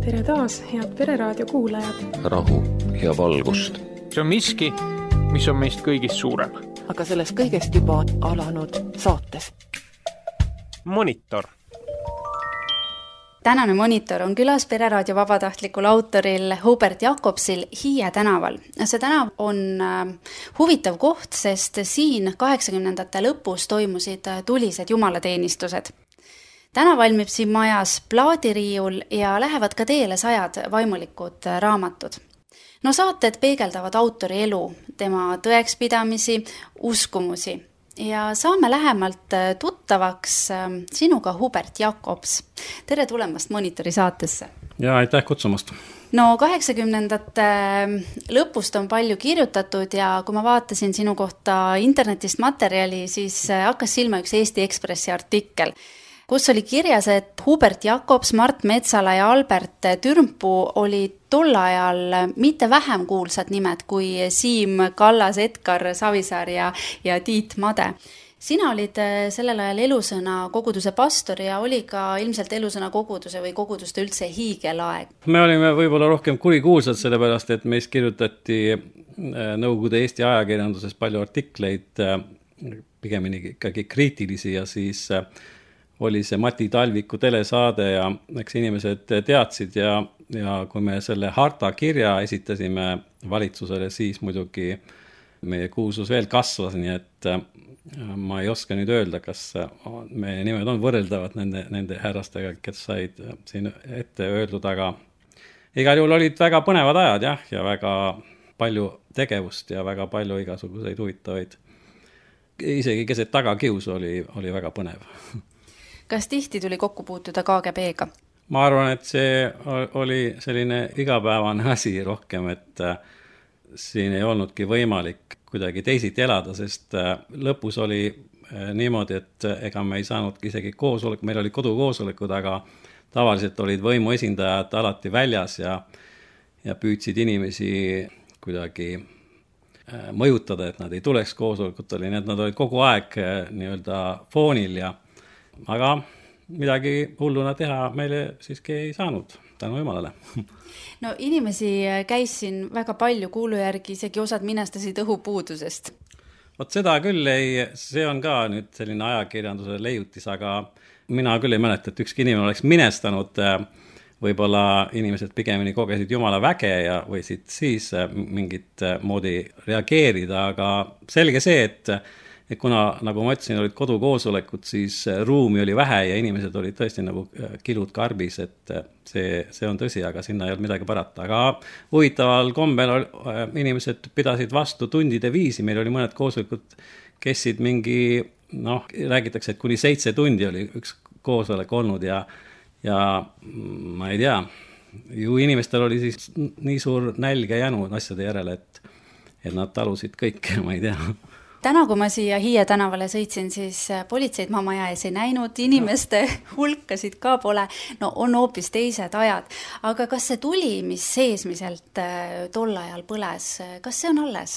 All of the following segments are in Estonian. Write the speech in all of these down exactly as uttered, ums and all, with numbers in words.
Tere taas, head Pereraadio kuulajad. Rahu ja valgust. See on miski, mis on meist kõigist suurem. Aga sellest kõigest juba alanud saates. Monitor. Tänane Monitor on külas Pereraadio vabatahtlikul autoril Hubert Jakobsil Hiie tänaval. See tänav on huvitav koht, sest siin kaheksakümnendate lõpus toimusid tulised jumalateenistused. Täna valmib siin majas plaadiriiul ja lähevad ka teele sajad vaimulikud raamatud. No saated peegeldavad autori elu, tema tõekspidamisi, uskumusi. Ja saame lähemalt tuttavaks sinuga, Hubert Jakobs. Tere tulemast Monitori saatesse. Ja aitäh kutsumast. No kaheksakümnendate lõpust on palju kirjutatud ja kui ma vaatasin sinu kohta internetist materjali, siis hakkas silma üks Eesti Ekspressi artikkel, kus oli kirjas, et Hubert Jakobs, Mart Metsala ja Albert Türmpuu olid tol ajal mitte vähem kuulsad nimed kui Siim Kallas, Edgar Savisaar ja, ja Tiit Made. Sina olid sellel ajal Elusõna koguduse pastor ja oli ka ilmselt Elusõna koguduse või koguduste üldse hiigelaeg. Me olime võib-olla rohkem kurikuulsad sellepärast, et meist kirjutati Nõukogude Eesti ajakirjanduses palju artikleid, pigemini ikkagi kriitilisi ja siis oli see Mati Talviku telesaade ja eks inimesed teadsid ja, ja kui me selle harta kirja esitasime valitsusele, siis muidugi meie kuulsus veel kasvas, nii et ma ei oska nüüd öelda, kas meie nimed on võrreldavad nende, nende härrastega, kes said siin ette öeldud, aga igal juhul olid väga põnevad ajad jah, ja väga palju tegevust ja väga palju igasuguseid huvitavaid. Isegi keset tagakiusu oli, oli väga põnev. Kas tihti tuli kokku puutuda K G B-ga? Ma arvan, et see oli selline igapäevane asi rohkem, et siin ei olnudki võimalik kuidagi teisiti elada, sest lõpus oli niimoodi, et ega me ei saanudki isegi koosolek, meil oli kodukoosolekud, aga tavaliselt olid võimu esindajad alati väljas ja, ja püüdsid inimesi kuidagi mõjutada, et nad ei tuleks koosolekutele, nii et nad olid kogu aeg nii-öelda foonil ja aga midagi hulluna teha meile siiski ei saanud, tänu Jumalale. No inimesi käis siin väga palju, kuulu järgi isegi osad minestasid õhupuudusest. Vot seda küll ei, see on ka nüüd selline ajakirjanduse leiutis, aga mina küll ei mäleta, et ükski inimene oleks minestanud, võib-olla inimesed pigemini kogesid Jumala väge ja võisid siis mingit moodi reageerida, aga selge see, et Et kuna, nagu ma ütlesin, olid kodukoosolekud, siis ruumi oli vähe ja inimesed olid tõesti nagu kilud karbis, et see, see on tõsi, aga sinna ei olnud midagi parata. Aga huvitaval kombel inimesed pidasid vastu tundide viisi, meil oli mõned koosolekud, kessid mingi, noh, räägitakse, et kuni seitse tundi oli üks koosolek olnud ja, ja ma ei tea, ju inimestel oli siis nii suur nälg ja jänu asjade järele, et, et nad talusid kõik, ma ei tea. Täna, kui ma siia Hiie tänavale sõitsin, siis politseid ma maja ees ei näinud, inimeste hulkasid ka pole, no on hoopis teised ajad. Aga kas see tuli, mis seesmiselt tol ajal põles, kas see on alles?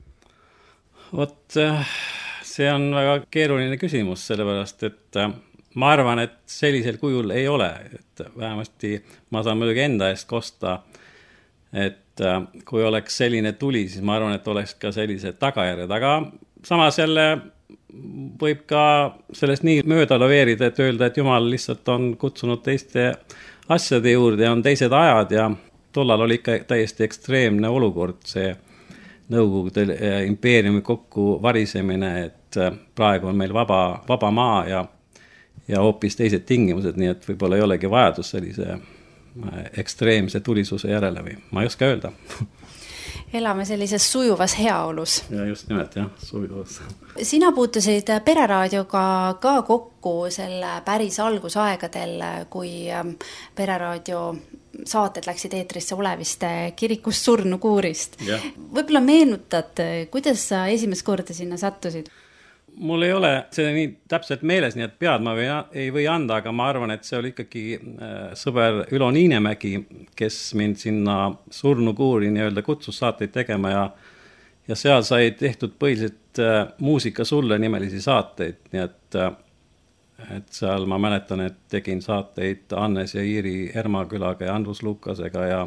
Vot, see on väga keeruline küsimus, sellepärast, et ma arvan, et sellisel kujul ei ole. Et vähemasti ma saan muidugi enda eest kosta, et kui oleks selline tuli, siis ma arvan, et oleks ka sellised tagajärjed, aga samas jälle võib ka sellest nii mööda laveerida, et öelda, et Jumal lihtsalt on kutsunud teiste asjade juurde ja on teised ajad ja tollal oli ikka täiesti ekstreemne olukord, see Nõukogude impeeriumi kokku varisemine, et praegu on meil vaba, vaba maa ja, ja hoopis teised tingimused, nii et võib-olla ei olegi vajadus sellise ekstreemse tulisuse järele või ma ei oska öelda. Elame sellises sujuvas heaolus. Ja just nimelt, jah, sujuvas. Sina puutusid Pereraadioga ka kokku selle päris algusaegadel, kui Pereraadio saated läksid eetrisse Oleviste kirikust surnukuurist. Ja. Võib-olla meenutad, kuidas sa esimest korda sinna sattusid? Mul ei ole see nii täpselt meeles, nii et pead ma ei või anda, aga ma arvan, et see oli ikkagi sõber Ülo Niinemägi, kes mind sinna surnukuuri nii-öelda kutsus saateid tegema ja, ja seal sai tehtud põhiliselt muusika sulle nimelisi saateid, nii et et seal ma mäletan, et tegin saateid Annes ja Iiri Ermakülaga ja Andrus Lukasega ja,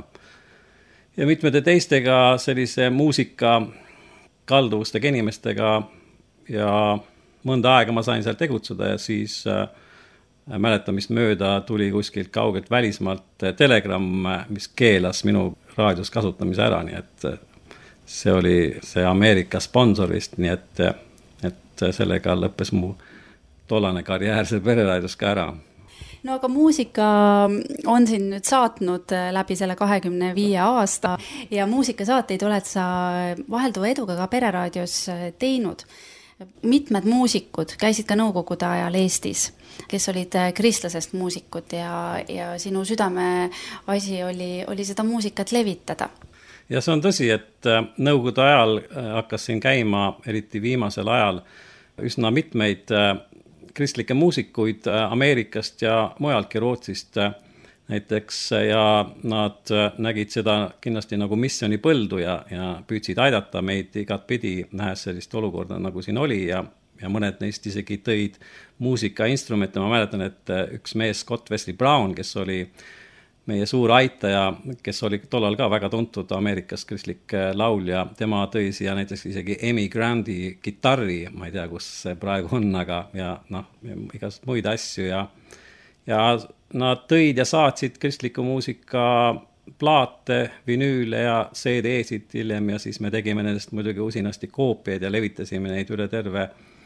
ja mitmete teistega sellise muusika kalduvustega inimestega ja mõnda aega ma sain seal tegutseda ja siis äh, mäletamist mööda tuli kuskilt kaugelt välismaalt telegramm, mis keelas minu raadios kasutamise ära, nii et see oli see Ameerika sponsorist, nii et, et sellega lõppes mu tollane karjäär seal Pereraadios ka ära. No aga muusika on siin nüüd saatnud läbi selle kahekümne viie aasta ja muusikasaateid oled sa vahelduva eduga ka Pereraadios teinud. Mitmed muusikud käisid ka nõukogude ajal Eestis, kes olid kristlasest muusikud ja, ja sinu südame asi oli, oli seda muusikat levitada. Ja see on tõsi, et nõukogude ajal hakkas siin käima, eriti viimasel ajal, üsna mitmeid kristlikke muusikuid Ameerikast ja mujaltki Rootsist näiteks ja nad nägid seda kindlasti nagu missiooni põldu ja, ja püüdsid aidata meid igat pidi, nähes sellist olukorda nagu siin oli ja, ja mõned neist isegi tõid muusikainstrumente. Ma mäletan, et üks mees Scott Wesley Brown, kes oli meie suur aitaja, kes oli tollal ka väga tuntud Ameerikas kristlik laulja, tema tõi siia näiteks isegi Amy Grandi kitarri, ma ei tea, kus see praegu on, aga ja noh, igast muid asju ja ja nad tõid ja saatsid kristliku muusika plaate, vinüüle ja C D-sid hiljem ja siis me tegime nendest muidugi usinasti koopiaid ja levitasime neid üle terve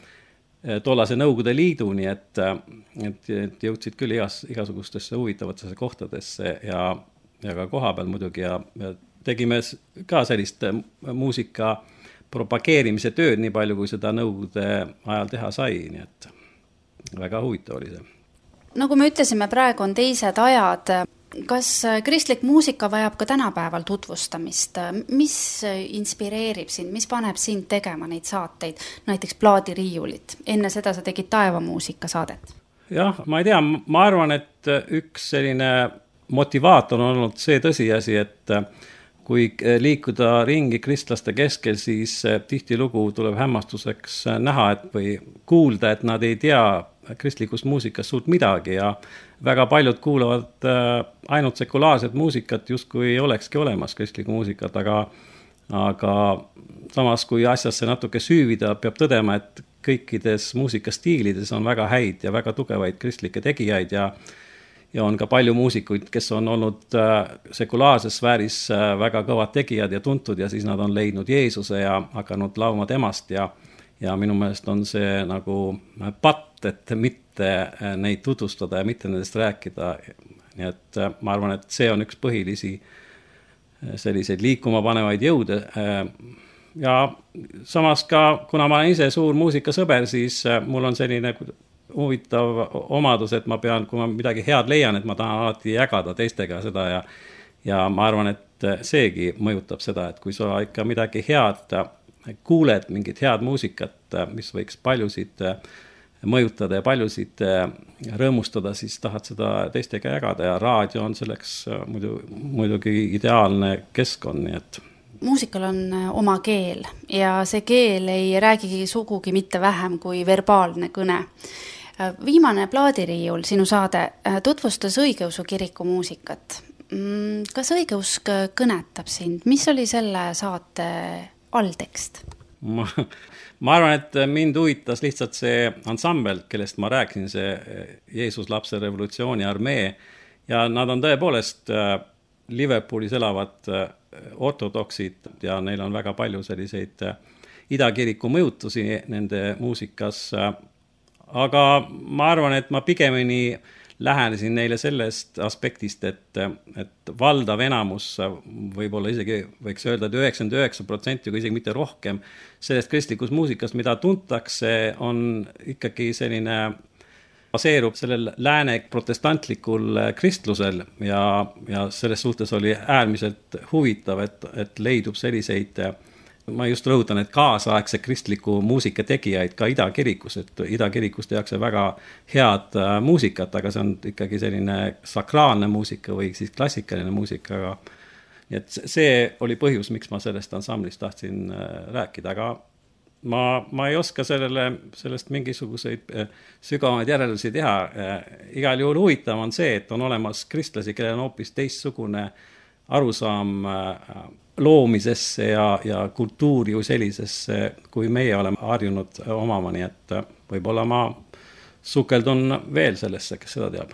tollase Nõukogude Liidu, nii et, et, et jõudsid küll igas, igasugustesse huvitavatesse kohtadesse ja, ja ka koha peal muidugi ja, ja tegime ka sellist muusika propageerimise tööd nii palju, kui seda Nõukogude ajal teha sai, nii et väga huvitav oli see. Nagu me ütlesime, praegu on teised ajad. Kas kristlik muusika vajab ka tänapäeval tutvustamist? Mis inspireerib sind? Mis paneb sind tegema neid saateid? Näiteks plaadiriiulit. Enne seda sa tegid taevamuusika saadet. Jah, ma ei tea. Ma arvan, et üks selline motivaator on olnud see tõsiasi, et kui liikuda ringi kristlaste keskel, siis tihtilugu tuleb hämmastuseks näha, et või kuulda, et nad ei tea kristlikust muusikast suurt midagi ja väga paljud kuulavad ainult sekulaarset muusikat, justkui ei olekski olemas kristlikku muusikat, aga, aga samas kui asjasse natuke süüvida, peab tõdema, et kõikides muusikastiilides on väga häid ja väga tugevaid kristlikke tegijaid ja ja on ka palju muusikuid, kes on olnud sekulaarses sfääris väga kõvad tegijad ja tuntud ja siis nad on leidnud Jeesuse ja hakanud laulma temast ja ja minu meelest on see nagu patt, et mitte neid tutvustada ja mitte nendest rääkida. Nii et ma arvan, et see on üks põhilisi selliseid liikuma panevaid jõude. Ja samas ka, kuna ma olen ise suur muusikasõber, siis mul on selline huvitav omadus, et ma pean, kui ma midagi head leian, et ma tahan alati jagada teistega seda ja, ja ma arvan, et seegi mõjutab seda, et kui sa ikka midagi head kuuled mingit head muusikat, mis võiks paljusid mõjutada ja paljusid rõõmustada, siis tahad seda teistega jagada ja raadio on selleks muidu, muidugi ideaalne keskkond, nii et muusikal on oma keel ja see keel ei räägigi sugugi mitte vähem kui verbaalne kõne. Viimane plaadiriiul, sinu saade, tutvustas õigeusu kiriku muusikat. Kas õigeusk kõnetab sind? Mis oli selle saate alltekst? Ma, ma arvan, et mind huvitas lihtsalt see ansambel, kellest ma rääkisin, see Jeesus lapse revolutsiooni armee ja nad on tõepoolest Liverpoolis elavad ortodoksid ja neil on väga palju selliseid idakiriku mõjutusi nende muusikas, aga ma arvan, et ma pigemini lähenesin neile sellest aspektist, et, et valdav enamus, võib-olla isegi võiks öelda, et üheksakümmend üheksa protsenti, kui isegi mitte rohkem, sellest kristlikust muusikast, mida tuntakse, on ikkagi selline, baseerub sellel lääne protestantlikul kristlusel ja, ja selles suhtes oli äärmiselt huvitav, et, et leidub selliseid, ma just rõhutan, et kaasaegse kristliku muusika tegijaid ka idakirikus, et idakirikus tehakse väga head muusikat, aga see on ikkagi selline sakraalne muusika või siis klassikaline muusika, aga et see oli põhjus, miks ma sellest ansamblist tahtsin rääkida, aga ma, ma ei oska sellele, sellest mingisuguseid sügavamaid järeldusi teha. Igal juhul huvitav on see, et on olemas kristlasi, kellel on hoopis teistsugune arusaam loomisesse ja, ja kultuuri ju sellisesse, kui meie oleme harjunud omama, nii et võib-olla ma sukeldun veel sellesse, kes seda teab.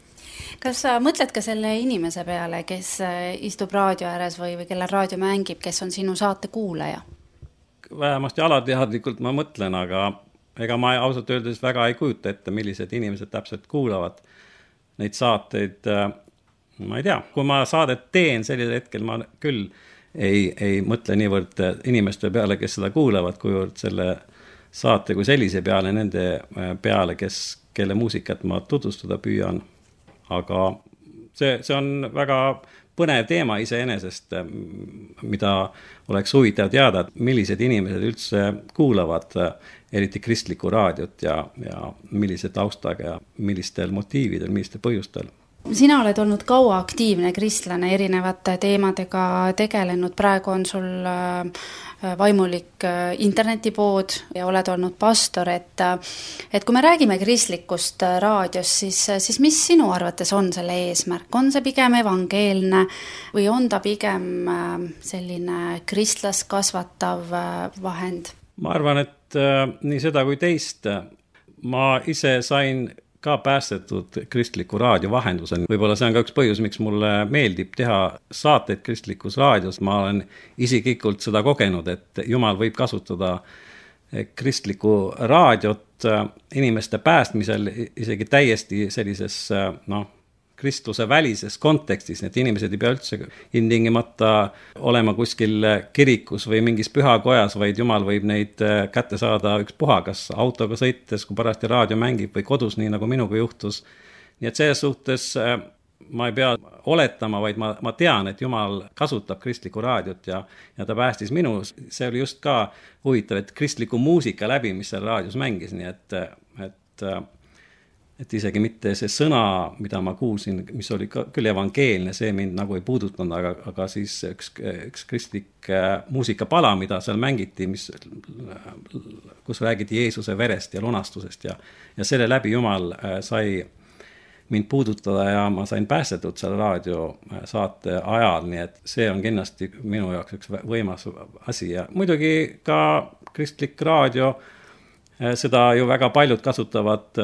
Kas sa mõtled ka selle inimese peale, kes istub raadio ääres või, või kellel raadio mängib, kes on sinu saate kuulaja? Vähemasti alateadlikult ma mõtlen, aga ega ma ausalt öeldes väga ei kujuta ette, millised inimesed täpselt kuulavad neid saateid. Ma ei tea, kui ma saadet teen sellisel hetkel, ma küll ei, ei mõtle niivõrd inimeste peale, kes seda kuulavad, kuivõrd selle saate kui sellise peale, nende peale, kes, kelle muusikat ma tutvustada püüan. Aga see, see on väga põnev teema iseenesest, mida oleks huvitav teada, et millised inimesed üldse kuulavad eriti kristlikku raadiot ja, ja millise taustaga ja millistel motiividel, millistel põhjustel. Sina oled olnud kaua aktiivne kristlane, erinevate teemadega tegelenud, praegu on sul vaimulik internetipood ja oled olnud pastor, et, et kui me räägime kristlikust raadiost, siis, siis mis sinu arvates on selle eesmärk? On see pigem evangeelne või on ta pigem selline kristlast kasvatav vahend? Ma arvan, et nii seda kui teist. Ma ise sain ka päästetud kristliku raadio vahendusel. Võib-olla see on ka üks põhjus, miks mulle meeldib teha saateid kristlikus raadios. Ma olen isiklikult seda kogenud, et Jumal võib kasutada kristlikku raadiot inimeste päästmisel isegi täiesti sellises, noh, kristluse välises kontekstis, et inimesed ei pea üldse intingimata olema kuskil kirikus või mingis pühakojas, vaid Jumal võib neid kätte saada üks puha, kas autoga sõites, kui parasti raadio mängib või kodus, nii nagu minuga juhtus. Nii et selles suhtes ma ei pea oletama, vaid ma, ma tean, et Jumal kasutab kristlikku raadiot ja, ja ta päästis minu. See oli just ka huvitav, et kristliku muusika läbi, mis seal raadios mängis, nii et, et et isegi mitte see sõna, mida ma kuulsin, mis oli ka, küll evangeelne, see mind nagu ei puudutanud, aga, aga siis üks, üks kristlik muusikapala, mida seal mängiti, mis, kus räägiti Jeesuse verest ja lunastusest ja, ja selle läbi Jumal sai mind puudutada ja ma sain päästetud seal raadiosaate ajal, nii et see on kindlasti minu jaoks üks võimas asi ja muidugi ka kristlik raadio, seda ju väga paljud kasutavad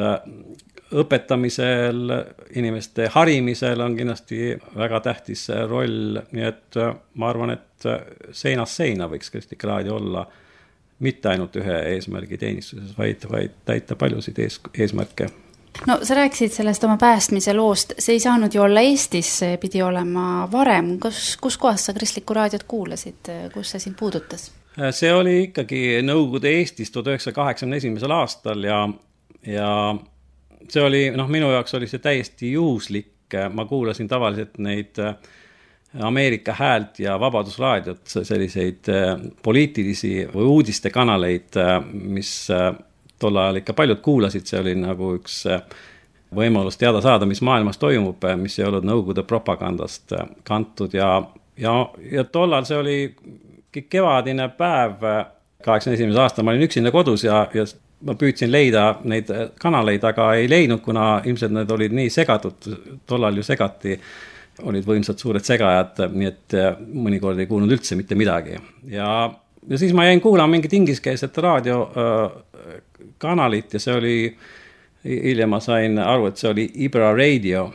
õpetamisel, inimeste harimisel on kindlasti väga tähtis roll, nii et ma arvan, et seinast seina võiks kristlik raadio olla mitte ainult ühe eesmärgi teenistuses, vaid, vaid täita paljusid ees, eesmärke. No sa rääkisid sellest oma päästmise loost, see ei saanud ju olla Eestis, see pidi olema varem. Kus, kus kohas sa kristlikku raadiot kuulasid, kus see sind puudutas? See oli ikkagi Nõukogude Eestis tuhat üheksasaja kaheksakümne esimesel aastal ja, ja see oli, noh, minu jaoks oli see täiesti juhuslik, ma kuulasin tavaliselt neid Ameerika Häält ja Vabadusraadiot, selliseid poliitilisi või uudistekanaleid, mis tol ajal ikka paljud kuulasid, see oli nagu üks võimalus teada saada, mis maailmas toimub, mis ei olnud Nõukogude propagandast kantud ja, ja, ja tollal see oli kevadine päev, kaheksakümne esimesel aastal, ma olin üksinda kodus ja, ja ma püüdsin leida neid kanaleid, aga ei leidnud, kuna ilmselt need olid nii segatud, tollal ju segati, olid võimsad suured segajad, nii et mõnikord ei kuulnud üldse mitte midagi. Ja, ja siis ma jäin kuulama mingit ingliskeelset raadiokanalit ja see oli, hiljem ma sain aru, et see oli Ibra Radio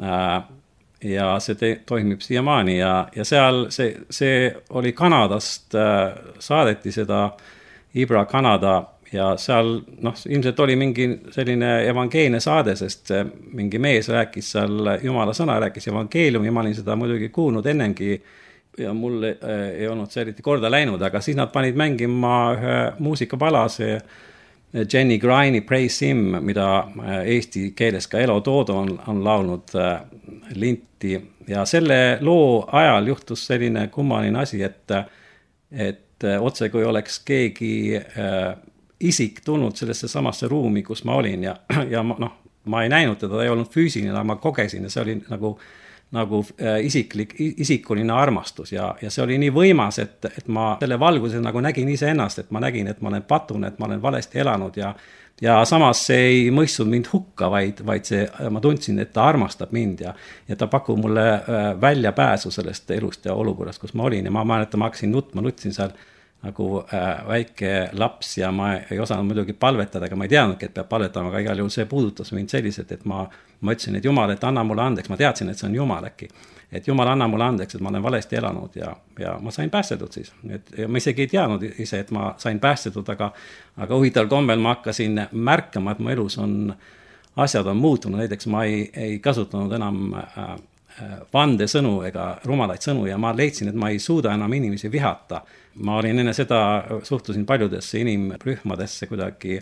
ja see te, toimib siiamaani ja, ja seal see, see oli Kanadast, saadeti seda Ibra Kanada ja seal, noh, ilmselt oli mingi selline evangeelne saade, sest mingi mees rääkis seal Jumala sõna, rääkis evangeeliumi ja ma olin seda muidugi kuulnud ennengi ja mul ei olnud see eriti korda läinud, aga siis nad panid mängima ühe muusikapala, see Jenny Grine'i Praise Him, mida eesti keeles ka Elo Toodo on, on laulnud linti ja selle loo ajal juhtus selline kummaline asi, et, et otse kui oleks keegi isik tulnud sellesse samasse ruumi, kus ma olin ja, ja noh, ma ei näinud teda, ta ei olnud füüsiline, aga ma kogesin ja see oli nagu, nagu isiklik, isikuline armastus ja, ja see oli nii võimas, et, et ma selle valguses nagu nägin ise ennast, et ma nägin, et ma olen patune, et ma olen valesti elanud ja, ja samas see ei mõistnud mind hukka, vaid, vaid see, ma tundsin, et ta armastab mind ja, ja ta pakub mulle välja pääsu sellest elust ja olukorrast, kus ma olin ja ma mäletan, ma hakkasin nutma, nutsin seal nagu äh, väike laps ja ma ei osanud muidugi palvetada, aga ma ei teadnudki, et peab palvetama, aga igal juhul see puudutas mind selliselt, et ma, ma ütlesin, et Jumal, et anna mulle andeks, ma teadsin, et see on Jumal äkki, et Jumal anna mulle andeks, et ma olen valesti elanud ja, ja ma sain päästetud siis. Et, ja ma isegi ei teadnud ise, et ma sain päästetud, aga, aga huvitaval kombel ma hakkasin märkama, et mu elus on, asjad on muutunud, näiteks ma ei, ei kasutanud enam äh, vandesõnu ega rumalaid sõnu ja ma leidsin, et ma ei suuda enam inimesi vihata. Ma olin enne seda, suhtusin paljudesse inimrühmadesse kuidagi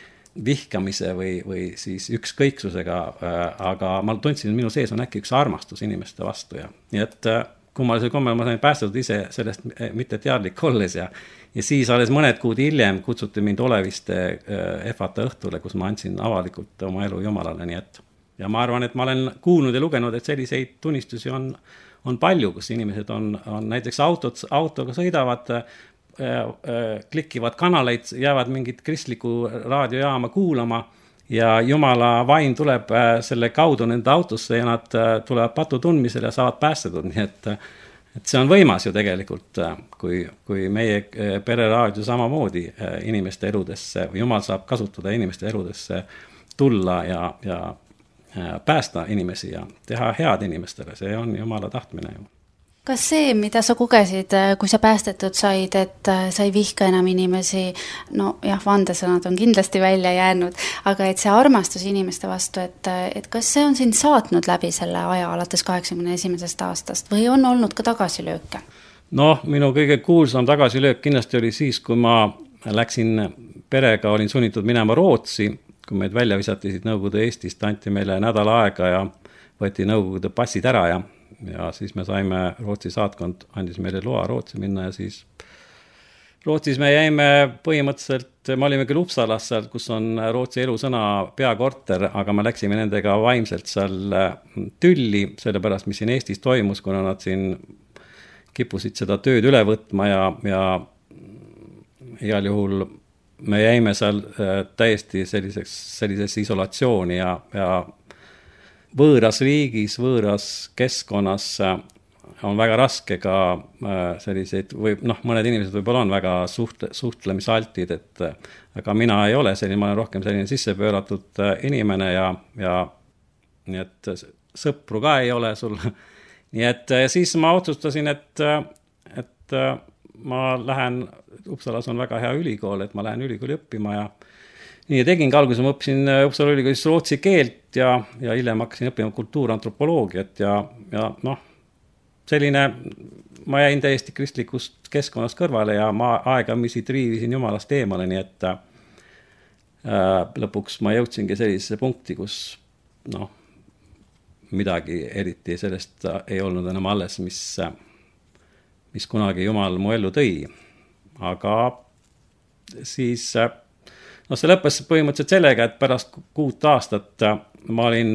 vihkamise või, või siis ükskõiksusega, aga ma tundsin, et minu sees on äkki üks armastus inimeste vastu ja nii et kummalisel kommel ma sain päästetud ise sellest mitte teadlik olles ja, ja siis alles mõned kuud hiljem kutsuti mind Oleviste Efata õhtule, kus ma andsin avalikult oma elu Jumalale, nii et ja ma arvan, et ma olen kuulnud ja lugenud, et selliseid tunnistusi on, on palju, kus inimesed on, on näiteks autot, autoga sõidavad, äh, äh, klikivad kanaleid, jäävad mingit kristlikku raadiojaama kuulama ja Jumala vaim tuleb äh, selle kaudu nende autosse ja nad äh, tulevad patu tundmisele ja saavad päästetud. Nii et, et see on võimas ju tegelikult, äh, kui, kui meie äh, pereraadio samamoodi äh, inimeste eludesse, või Jumal saab kasutada inimeste eludesse tulla ja, ja päästa inimesi ja teha head inimestele, see on Jumala tahtmine ju. Kas see, mida sa kogesid, kui sa päästetud said, et sa ei vihka enam inimesi, no jah, vandesõnad on kindlasti välja jäänud, aga et see armastus inimeste vastu, et, et kas see on sind saatnud läbi selle aja alates kaheksakümne esimesest aastast või on olnud ka tagasilööke? Noh, minu kõige kuulsam tagasilöök kindlasti oli siis, kui ma läksin perega, olin sunnitud minema Rootsi, kui meid välja visatisid Nõukogude Eestist, anti meile nädal aega ja võeti Nõukogude passid ära ja, ja siis me saime, Rootsi saatkond andis meile loa Rootsi minna ja siis Rootsis me jäime põhimõtteliselt, me olime küll Uppsalas seal, kus on Rootsi elusõna peakorter, aga me läksime nendega vaimselt seal tülli, sellepärast, mis siin Eestis toimus, kuna nad siin kippusid seda tööd üle võtma ja, ja igal juhul me jäime seal täiesti selliseks, sellisesse isolatsiooni ja, ja võõras riigis, võõras keskkonnas on väga raske ka selliseid, või noh, mõned inimesed võib-olla on väga suhtle, suhtlemisaltid, et aga mina ei ole selline, ma olen rohkem selline sissepööratud inimene ja, ja nii et sõpru ka ei ole sul. Nii et siis ma otsustasin, et, et ma lähen, Uppsalas on väga hea ülikool, et ma lähen ülikooli õppima ja nii tegingi alguses, ma õppisin Uppsala ülikoolis rootsi keelt ja, ja hiljem hakkasin õppima kultuurantropoloogiat ja, ja noh, selline, ma jäin täiesti kristlikust keskkonnast kõrvale ja ma aegamisi triivisin Jumalast eemale, nii et äh, lõpuks ma jõudsingi sellisesse punkti, kus noh, midagi eriti sellest ei olnud enam alles, mis mis kunagi Jumal mu ellu tõi. Aga siis, no see lõppes põhimõtteliselt sellega, et pärast kuut aastat ma olin,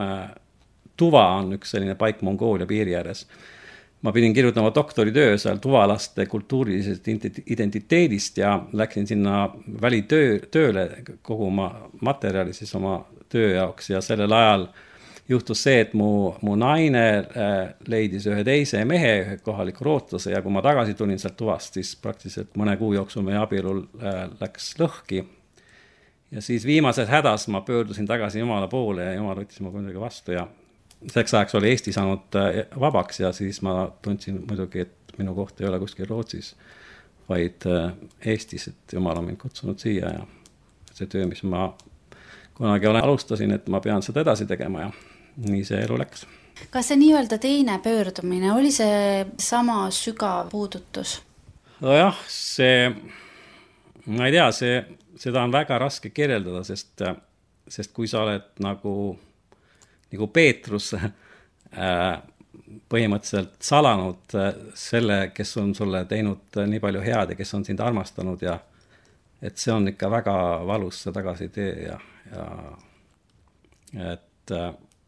Tuva on üks selline paik Mongoolia piiri ääres. Ma pidin kirjutama doktoritöö seal tuvalaste kultuurilisest identiteedist ja läksin sinna välitöö, tööle koguma materjali siis oma töö jaoks ja sellel ajal juhtus see, et mu, mu naine leidis ühe teise mehe, ühe kohaliku rootlase ja kui ma tagasi tulin sealt Tuvast, siis praktiliselt mõne kuu jooksul meie abielul läks lõhki. Ja siis viimases hädas ma pöördusin tagasi Jumala poole ja Jumal võttis mu kuidagi vastu ja seks ajaks oli Eesti saanud vabaks ja siis ma tundsin muidugi, et minu koht ei ole kuskil Rootsis, vaid Eestis, et Jumal on mind kutsunud siia ja see töö, mis ma kunagi olen alustasin, et ma pean seda edasi tegema ja nii see elu läks. Kas see nii-öelda teine pöördumine, oli see sama sügav puudutus? No jah, see, ma ei tea, see, seda on väga raske kirjeldada, sest, sest kui sa oled nagu, nagu Peetrus äh, põhimõtteliselt salanud selle, kes on sulle teinud nii palju head ja kes on sind armastanud ja et see on ikka väga valus see tagasitee ja, ja et äh,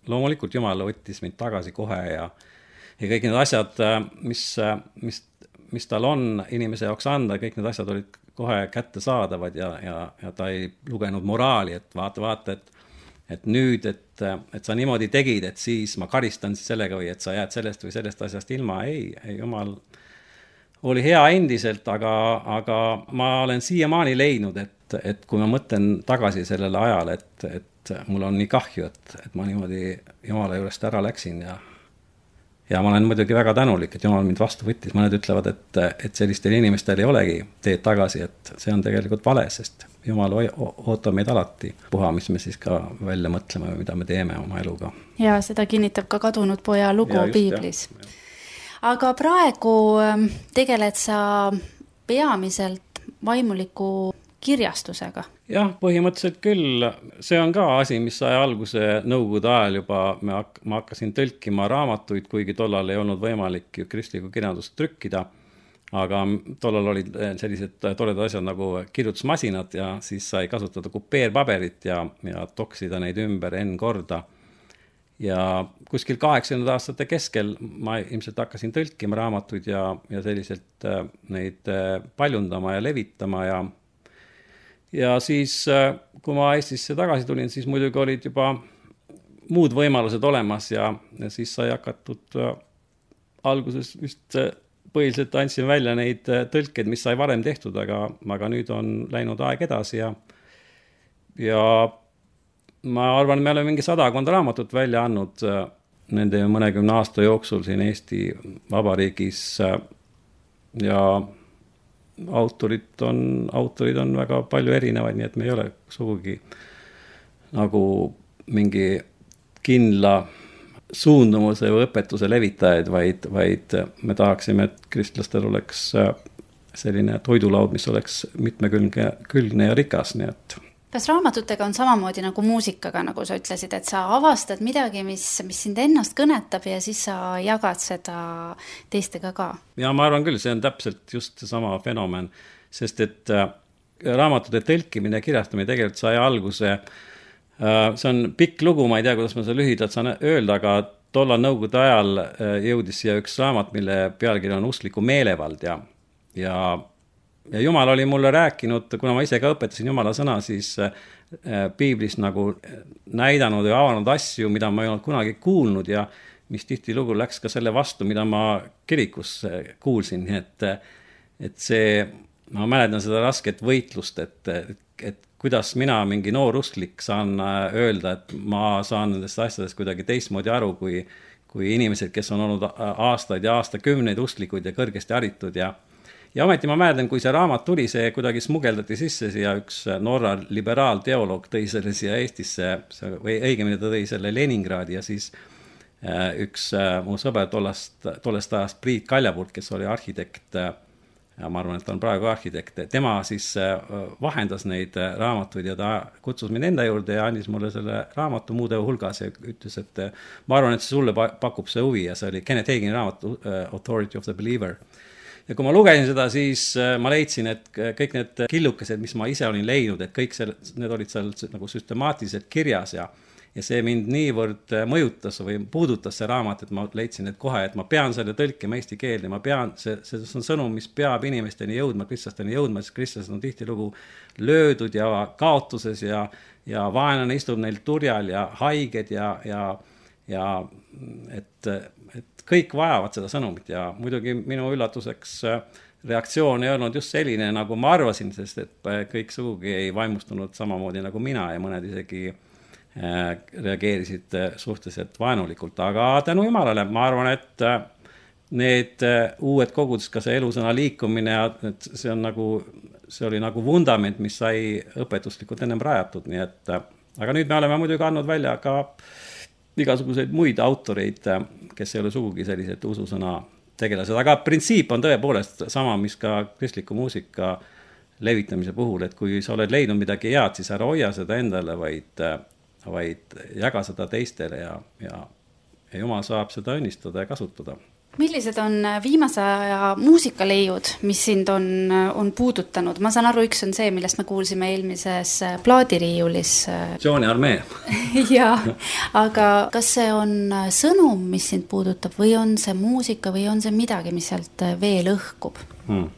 loomulikult Jumal võttis mind tagasi kohe ja, ja kõik need asjad, mis, mis, mis tal on inimese jaoks anda, kõik need asjad olid kohe kätte saadavad ja, ja, ja ta ei lugenud moraali, et vaata, vaata, et, et nüüd, et, et sa niimoodi tegid, et siis ma karistan siis sellega või et sa jääd sellest või sellest asjast ilma. Ei, ei, Jumal oli hea endiselt, aga, aga ma olen siiamaani leidnud, et, et kui ma mõtlen tagasi sellele ajale, et, et mul on nii kahju, et, et ma niimoodi Jumala juurest ära läksin ja Ja ma olen muidugi väga tänulik, et Jumal mind vastu võttis. Mõned ütlevad, et, et sellistel inimestel ei olegi teed tagasi, et see on tegelikult vale, sest Jumal ootab meid alati puha, mis me siis ka välja mõtleme, mida me teeme oma eluga. Ja seda kinnitab ka kadunud poja lugu ja just, Piiblis. Ja, ja. Aga praegu tegeled sa peamiselt vaimuliku kirjastusega. Jah, põhimõtteliselt küll. See on ka asi, mis sai alguse nõukogude ajal juba. Ma hakkasin tõlkima raamatuid, kuigi tollal ei olnud võimalik kristlikku kirjandust trükkida. Aga tollal olid sellised toredad asjad nagu kirjutusmasinad ja siis sai kasutada kupeerpaberit ja, ja toksida neid ümber N korda. Ja kuskil kaheksakümnendate aastate keskel ma ilmselt hakkasin tõlkima raamatuid ja, ja selliselt neid paljundama ja levitama ja Ja siis, kui ma Eestisse tagasi tulin, siis muidugi olid juba muud võimalused olemas ja, ja siis sai hakatud alguses vist põhiliselt andsin välja neid tõlked, mis sai varem tehtud, aga, aga nüüd on läinud aeg edasi ja, ja ma arvan, me oleme mingi sadakond raamatut välja andnud nende mõnekümne aasta jooksul siin Eesti Vabariigis ja autorid on, autorid on väga palju erinevaid, nii et me ei ole sugugi nagu mingi kindla suundumuse või õpetuse levitajaid, vaid, vaid me tahaksime, et kristlastel oleks selline toidulaud, mis oleks mitmekülgne külgne ja rikas, nii et Kas raamatutega on samamoodi nagu muusikaga, nagu sa ütlesid, et sa avastad midagi, mis, mis sind ennast kõnetab ja siis sa jagad seda teistega ka? Ja ma arvan küll, see on täpselt just sama fenomen, sest et äh, raamatute tõlkimine ja kirjastamine tegelikult sai alguse. Äh, see on pikk lugu, ma ei tea, kuidas ma seda lühidalt saan öelda, aga tollal nõukogude ajal äh, jõudis siia üks raamat, mille pealkiri on Uskliku meelevald ja, ja Ja Jumal oli mulle rääkinud, kuna ma ise ka õpetasin Jumala sõna, siis Piiblis nagu näidanud ja avanud asju, mida ma ei olnud kunagi kuulnud ja mis tihti lugu läks ka selle vastu, mida ma kirikus kuulsin. Et, et see, ma mäletan seda rasket võitlust, et, et, et kuidas mina mingi noor usklik saan öelda, et ma saan nendest asjadest kuidagi teistmoodi aru, kui, kui inimesed, kes on olnud aastaid ja aastakümneid usklikud ja kõrgesti haritud ja Ja ometi ma mäletan, kui see raamat tuli, see kuidagi smugeldati sisse siia üks Norra liberaalteoloog tõi selle siia Eestisse, või õigemini ta tõi selle Leningradi ja siis üks mu sõber tollest, tollest ajast Priit Kaljapurt, kes oli arhitekt, ja ma arvan, et ta on praegu arhitekt, tema siis vahendas neid raamatuid ja ta kutsus mind enda juurde ja andis mulle selle raamatu muude hulgas ja ütles, et ma arvan, et see sulle pakub see huvi ja see oli Kenneth Hagini raamat Authority of the Believer. Ja kui ma lugesin seda, siis ma leidsin, et kõik need killukesed, mis ma ise olin leidnud, et kõik selle, need olid seal nagu süstemaatiliselt kirjas ja, ja see mind niivõrd mõjutas või puudutas see raamat, et ma leidsin, et kohe, et ma pean selle tõlkima eesti keelde, ma pean, see, see on sõnum, mis peab inimesteni jõudma, kristlasteni jõudma, sest kristlased on tihtilugu löödud ja kaotuses ja, ja vaenlane istub neil turjal ja haiged ja, ja, ja et, et kõik vajavad seda sõnumit ja muidugi minu üllatuseks reaktsioon ei olnud just selline, nagu ma arvasin, sest et kõik sugugi ei vaimustunud samamoodi nagu mina ja mõned isegi reageerisid suhteliselt vaenulikult, aga tänu Jumalale ma arvan, et need uued kogud, ka see elusõna liikumine, et see on nagu, see oli nagu vundament, mis sai õpetuslikult ennem rajatud, nii et, aga nüüd me oleme muidugi andnud välja ka igasuguseid muid autoreid, kes ei ole sugugi sellised ususõna tegelased, aga printsiip on tõepoolest sama, mis ka kristliku muusika levitamise puhul, et kui sa oled leidnud midagi head, siis ära hoia seda endale, vaid, vaid jaga seda teistele ja, ja, ja Jumal saab seda õnnistada ja kasutada. Millised on viimase aja muusikaleiud, mis sind on, on puudutanud? Ma saan aru, üks on see, millest me kuulsime eelmises plaadiriiulis. Jooni armee. Jah, aga kas see on sõnum, mis sind puudutab või on see muusika või on see midagi, mis sealt veel õhkub? Hmm.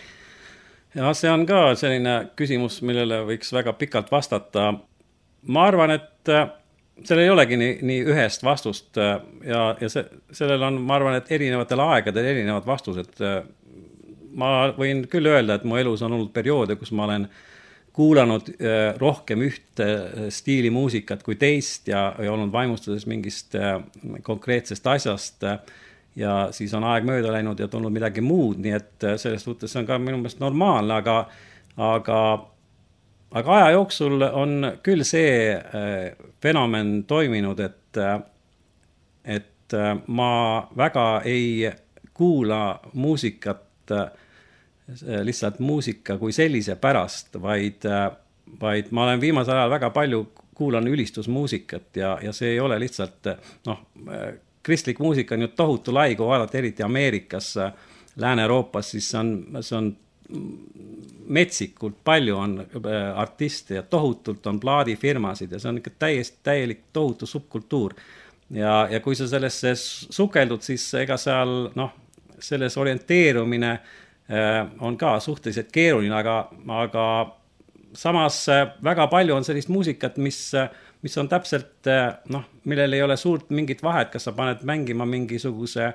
Ja see on ka selline küsimus, millele võiks väga pikalt vastata. Ma arvan, et seal ei olegi nii, nii ühest vastust ja, ja see, sellel on, ma arvan, et erinevatel aegadel erinevad vastused. Ma võin küll öelda, et mu elus on olnud perioode, kus ma olen kuulanud rohkem ühte stiili muusikat kui teist ja, ja olnud vaimustuses mingist konkreetsest asjast ja siis on aeg mööda läinud ja tulnud midagi muud, nii et selles suhtes on ka minu meelest normaalne, aga, aga Aga aja jooksul on küll see fenomen toiminud, et, et ma väga ei kuula muusikat, lihtsalt muusika kui sellise pärast, vaid, vaid ma olen viimasel ajal väga palju kuulan ülistusmuusikat ja, ja see ei ole lihtsalt, noh, kristlik muusika on ju tohutu lai, kui vaadata eriti Ameerikas, Lääne-Euroopas, siis see on, see on metsikult palju on artiste ja tohutult on plaadifirmasid ja see on ikka täiesti täielik tohutu subkultuur. Ja, ja kui sa sellesse sukeldud, siis ega seal, noh, selles orienteerumine on ka suhteliselt keeruline, aga, aga samas väga palju on sellist muusikat, mis, mis on täpselt, noh, millel ei ole suurt mingit vahet, kas sa paned mängima mingisuguse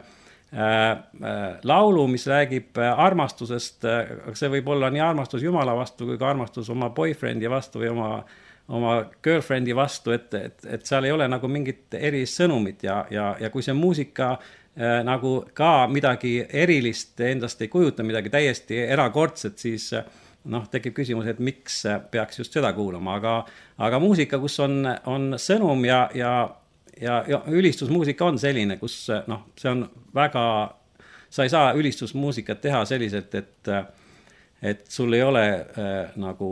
laulu, mis räägib armastusest, aga see võib olla nii armastus Jumala vastu kui ka armastus oma boyfriendi vastu või oma, oma girlfriendi vastu, et, et, et seal ei ole nagu mingit eri sõnumit ja, ja, ja kui see muusika äh, nagu ka midagi erilist endast ei kujuta, midagi täiesti erakordset, siis noh, tekib küsimus, et miks peaks just seda kuulama, aga, aga muusika, kus on, on sõnum ja, ja Ja, ja ülistusmuusika on selline, kus noh, see on väga, sa ei saa ülistusmuusikat teha selliselt, et, et sul ei ole äh, nagu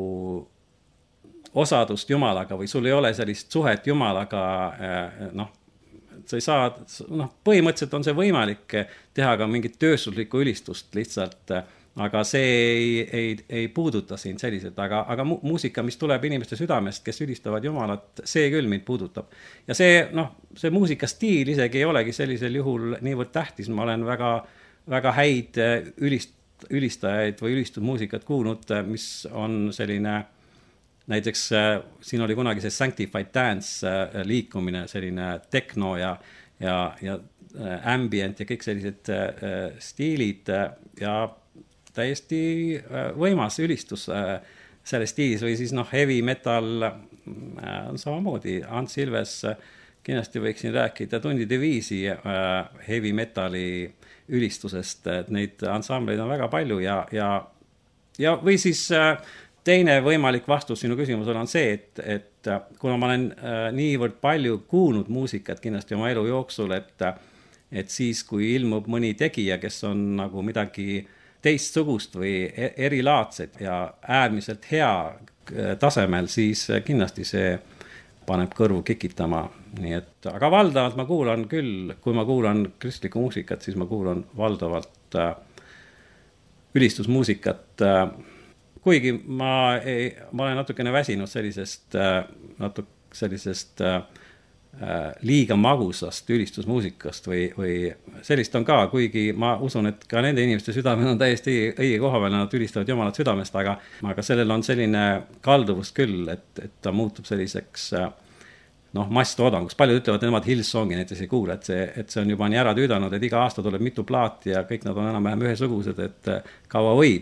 osadust Jumalaga või sul ei ole sellist suhet Jumalaga, äh, noh, sa ei saa, noh, põhimõtteliselt on see võimalik teha ka mingit tööstuslikku ülistust lihtsalt, aga see ei, ei, ei puuduta siin selliselt, aga, aga mu, muusika, mis tuleb inimeste südamest, kes ülistavad Jumalat, see küll mind puudutab. Ja see, noh, see muusikastiil isegi ei olegi sellisel juhul niivõrd tähtis, ma olen väga, väga häid ülist, ülistajaid või ülistusmuusikat kuulnud, mis on selline, näiteks siin oli kunagi see Sanctified Dance liikumine, selline techno ja, ja, ja ambient ja kõik sellised stiilid ja täiesti võimas ülistus selles stiilis või siis noh, heavy metal on samamoodi. Ants Ilves kindlasti võiksin rääkida tundide viisi heavy metali ülistusest, et neid ansambleid on väga palju ja, ja, ja või siis teine võimalik vastus sinu küsimusele on see, et, et kuna ma olen niivõrd palju kuulnud muusikat kindlasti oma elu jooksul, et, et siis kui ilmub mõni tegija, kes on nagu midagi teistsugust või erilaadset ja äärmiselt hea tasemel, siis kindlasti see paneb kõrvu kikitama. Nii et, aga valdavalt ma kuulan küll, kui ma kuulan kristlikku muusikat, siis ma kuulan valdavalt äh, ülistusmuusikat. Äh, kuigi ma, ei, ma olen natukene väsinud sellisest, äh, natuk, sellisest äh, liiga magusast ülistusmuusikast või, või sellist on ka, kuigi ma usun, et ka nende inimeste südamel on täiesti õige koha peal, nad ülistavad Jumalat südamest, aga, aga sellel on selline kalduvus küll, et, et ta muutub selliseks noh, masstoodangus. Paljud ütlevad, et nemad Hillsongi näiteks ei kuule, et see, et see on juba nii ära tüüdanud, et iga aasta tuleb mitu plaati ja kõik nad on enam-vähem ühesugused, et kaua võib.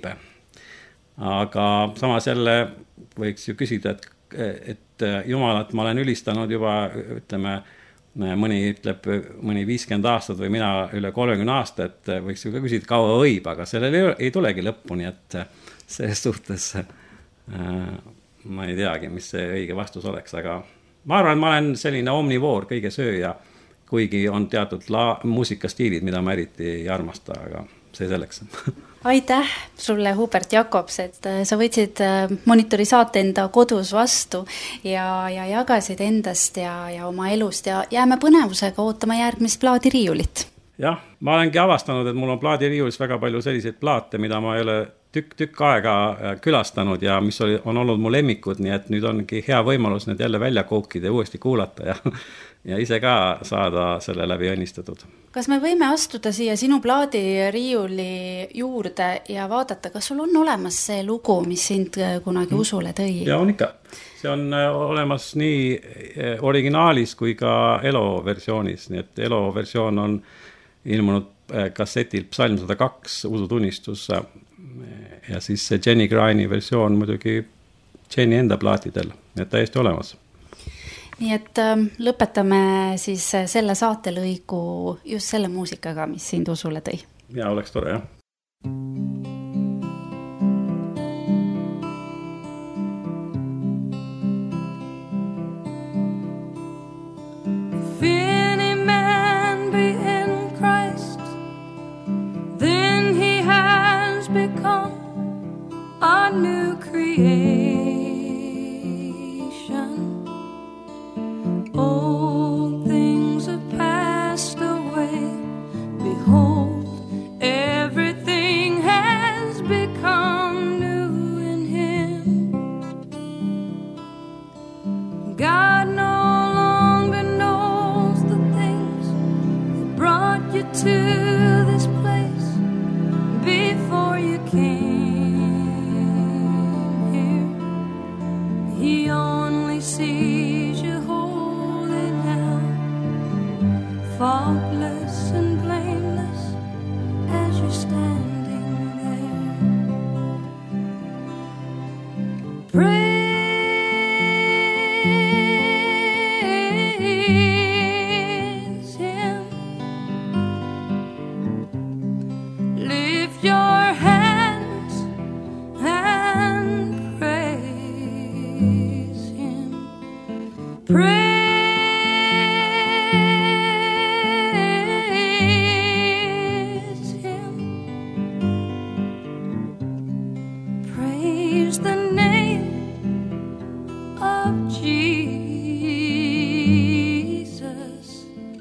Aga samas jälle võiks ju küsida, et et Jumalat ma olen ülistanud juba, ütleme, mõni ütleb mõni viiskümmend aastat või mina üle kolmekümne aasta, et võiks ju ka küsida, kaua võib, aga sellel ei, ei tulegi lõppu, nii et selles suhtes äh, ma ei teagi, mis see õige vastus oleks, aga ma arvan, ma olen selline omnivoor, kõige sööja, kuigi on teatud la- muusikastiilid, mida ma eriti ei armasta, aga see selleks. Aitäh sulle, Hubert Jakobs, et sa võtsid Monitori saate enda kodus vastu ja, ja jagasid endast ja, ja oma elust ja jääme põnevusega ootama järgmist plaadiriiulit. jah, ma olengi avastanud, et mul on plaadiriiulis väga palju selliseid plaate, mida ma ei ole tükk, tükk aega külastanud ja mis oli, on olnud mu lemmikud, nii et nüüd ongi hea võimalus need jälle välja kookida ja uuesti kuulata ja, ja ise ka saada selle läbi õnnistatud. Kas me võime astuda siia sinu plaadiriiuli juurde ja vaadata, kas sul on olemas see lugu, mis sind kunagi usule tõi? Ja on ikka. See on olemas nii originaalis kui ka Elo versioonis, nii et Elo versioon on ilmunud kassetil Psalm sada kaks usutunnistus ja siis see Jenny Grani versioon muidugi Jenny enda plaatidel, et täiesti olemas. Nii et lõpetame siis selle saatelõigu just selle muusikaga, mis sind usule tõi. Ja, oleks tore, jah. A new creation. Old things have passed away. Behold, everything has become new in Him. God no longer knows the things that brought you to this place before you came. He only sees you holy now, faultless and blameless as you're standing there. Praise Him. Lift your hands and praise Him. Praise Him. Praise the name of Jesus.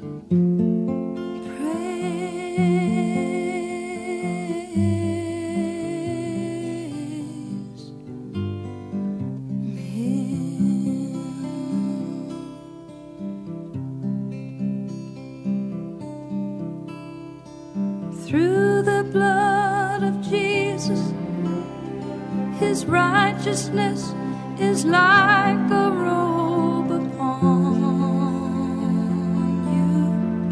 Praise through the blood of Jesus, His righteousness is like a robe upon you,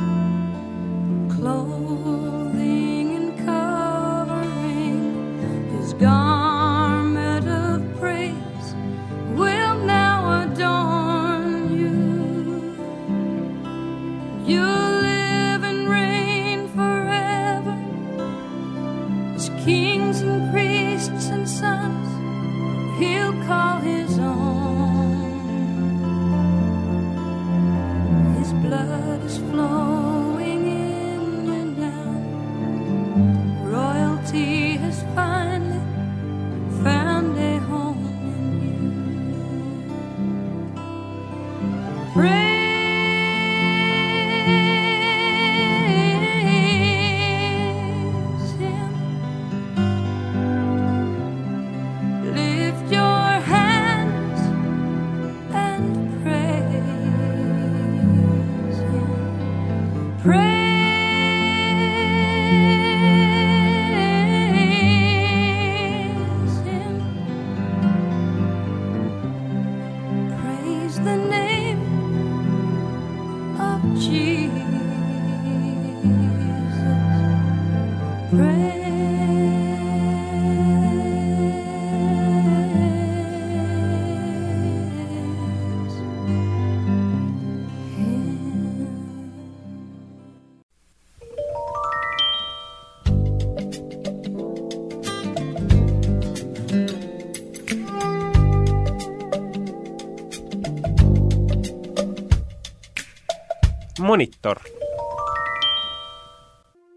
clothing and covering. His garment of praise will now adorn you. You kings and priests and sons, He'll call His own. His blood is flowing in you now. Royalty has finally found a home in you. Praise Monitor.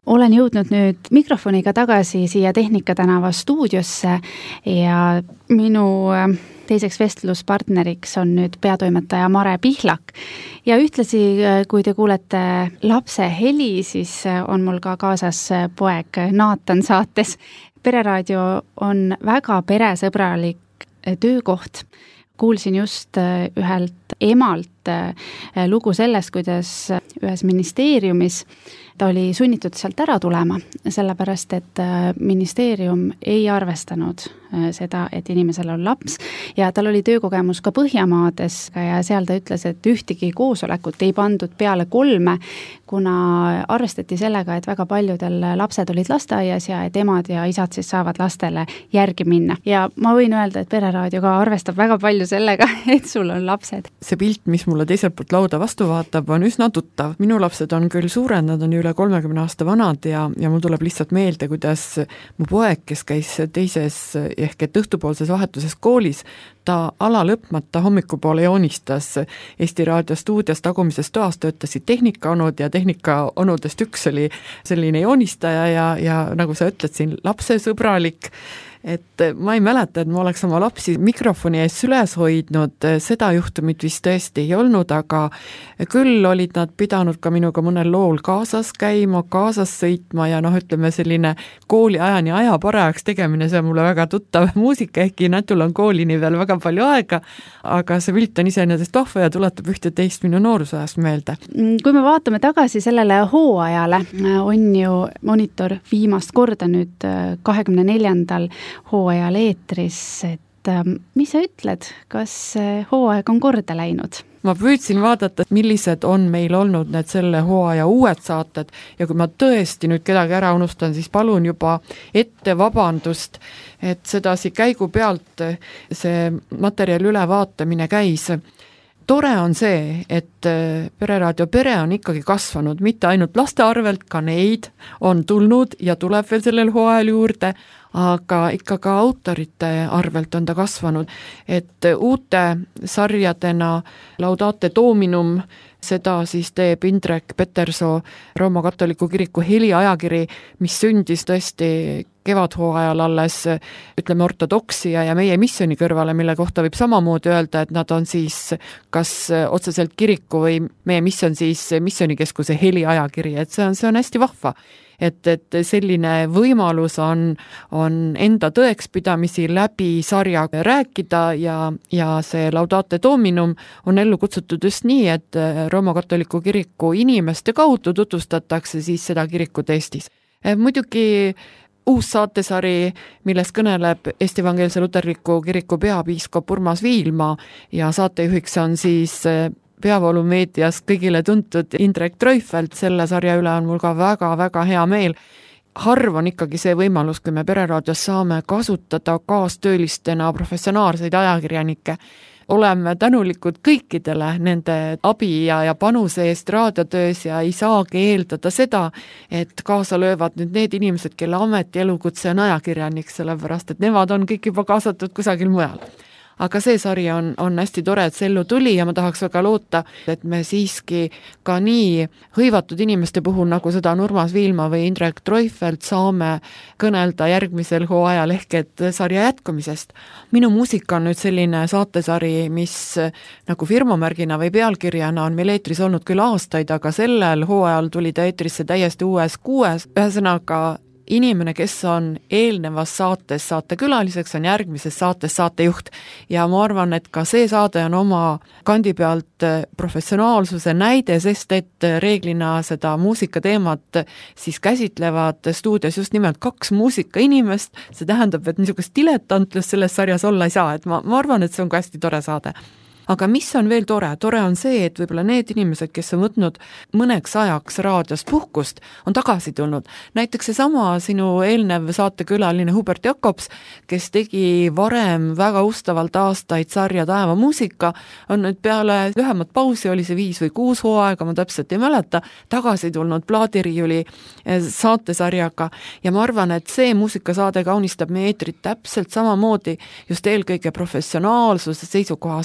olen jõudnud nüüd mikrofoniga tagasi siia Tehnikatänava stuudiosse ja minu teiseks vestluspartneriks on nüüd peatoimetaja Mare Pihlak. Ja ühtlasi, kui te kuulete lapse heli, siis on mul ka kaasas poeg Naatan saates. Pereraadio on väga peresõbralik töökoht. Kuulsin just ühelt emalt lugu sellest, kuidas ühes ministeeriumis ta oli sunnitud sealt ära tulema, sellepärast, et ministeerium ei arvestanud seda, et inimesel on laps ja tal oli töökogemus ka Põhjamaades ja seal ta ütles, et ühtegi koosolekut ei pandud peale kolme, kuna arvestati sellega, et väga paljudel lapsed olid lasteaias ja et emad ja isad siis saavad lastele järgi minna. Ja ma võin öelda, et Pereraadio ka arvestab väga palju sellega, et sul on lapsed. See pilt, mis mulle teiselt poolt lauda vastu vaatab, on üsna tuttav. Minu lapsed on küll suured, nad on üle kolmekümne aasta vanad ja, ja mul tuleb lihtsalt meelde, kuidas mu poeg, kes käis teises ehk et õhtupoolses vahetuses koolis, ta ala lõpmata hommikupoole joonistas Eesti Raadio stuudios tagumises toas, töötasid tehnikaonud ja tehnikaonudest üks oli selline joonistaja ja, ja nagu sa ütled siin, lapsesõbralik. Et ma ei mäleta, et ma oleks oma lapsi mikrofoni ees süles hoidnud, seda juhtumit vist tõesti ei olnud, aga küll olid nad pidanud ka minuga mõnel lool kaasas käima, kaasas sõitma ja noh, ütleme selline kooli ajani aja parajaks tegemine, see on mulle väga tuttav muusika, ehkki Natul on koolini veel väga palju aega, aga see pilt on iseenesest vahva ja tuletab ühte teist minu noorusajast meelde. Kui me vaatame tagasi sellele hooajale, on ju Monitor viimast korda nüüd kahekümne neljandal hooajal eetris, et mis sa ütled, kas hooaeg on korda läinud? Ma püüdsin vaadata, millised on meil olnud need selle hooaja uued saated ja kui ma tõesti nüüd kedagi ära unustan, siis palun juba ette vabandust, et sedasi käigu pealt see materjal ülevaatamine käis. Tore on see, et Pereraadio pere on ikkagi kasvanud, mitte ainult laste arvelt, ka neid on tulnud ja tuleb veel sellel hooajal juurde, aga ikka ka autorite arvelt on ta kasvanud, et uute sarjadena Laudate Dominum, seda siis teeb Indrek Petersoo, Rooma katoliku kiriku heliajakiri, mis sündis tõesti kevadhooajal alles, ütleme, ortodoksia ja meie missiooni kõrvale, mille kohta võib samamoodi öelda, et nad on siis kas otseselt kiriku või meie missioon siis missioonikeskuse heliajakiri, et see on, see on hästi vahva. Et, et selline võimalus on, on enda tõekspidamisi läbi sarja rääkida ja, ja see Laudate Dominum on ellu kutsutud just nii, et Rooma katoliku kiriku inimeste kaudu tutvustatakse siis seda kirikut Eestis. Muidugi uus saatesari, milles kõneleb Eesti Evangeelse Luterliku kiriku peapiiskop Urmas Viilma ja saatejuhiks on siis peavoolumeedias kõigile tuntud Indrek Treufelt, selle sarja üle on mul ka väga-väga hea meel. Harv on ikkagi see võimalus, kui me Pereraadios saame kasutada kaastöölistena professionaalseid ajakirjanikke. Oleme tänulikud kõikidele nende abi ja, ja panuse eest raadiotöös ja ei saagi eeldada seda, et kaasa löövad nüüd need inimesed, kelle ameti elukutse on ajakirjanik, sellepärast et nemad on kõik juba kaasatud kusagil mujal. Aga see sari on, on hästi tore, et see ellu tuli ja ma tahaks väga loota, et me siiski ka nii hõivatud inimeste puhul, nagu seda on Urmas Viilma või Indrek Treufelt, saame kõnelda järgmisel hooajal ehk et sarja jätkumisest. Minu muusika on nüüd selline saatesari, mis nagu firmamärgina või pealkirjana on meil eetris olnud küll aastaid, aga sellel hooajal tuli ta eetrisse täiesti uues kuues, ühesõnaga inimene, kes on eelnevas saates saatekülaliseks, on järgmises saates saatejuht ja ma arvan, et ka see saade on oma kandi pealt professionaalsuse näide, sest et reeglina seda muusikateemat siis käsitlevad stuudios just nimelt kaks muusikainimest, see tähendab, et niisugust diletantlust selles sarjas olla ei saa, et ma, ma arvan, et see on ka hästi tore saade. Aga mis on veel tore? Tore on see, et võib-olla need inimesed, kes on võtnud mõneks ajaks raadios puhkust, on tagasi tulnud. Näiteks see sama sinu eelnev saatekülaline Hubert Jakobs, kes tegi varem väga ustavalt aastaid sarja Taeva muusika, on nüüd peale lühemat pausi, oli see viis või kuus hooaega, ma täpselt ei mäleta, tagasi tulnud Plaadiriiuli saatesarjaga ja ma arvan, et see muusikasaade kaunistab meie eetrit täpselt samamoodi just eelkõige professionaalsuse seisukohast, sellepärast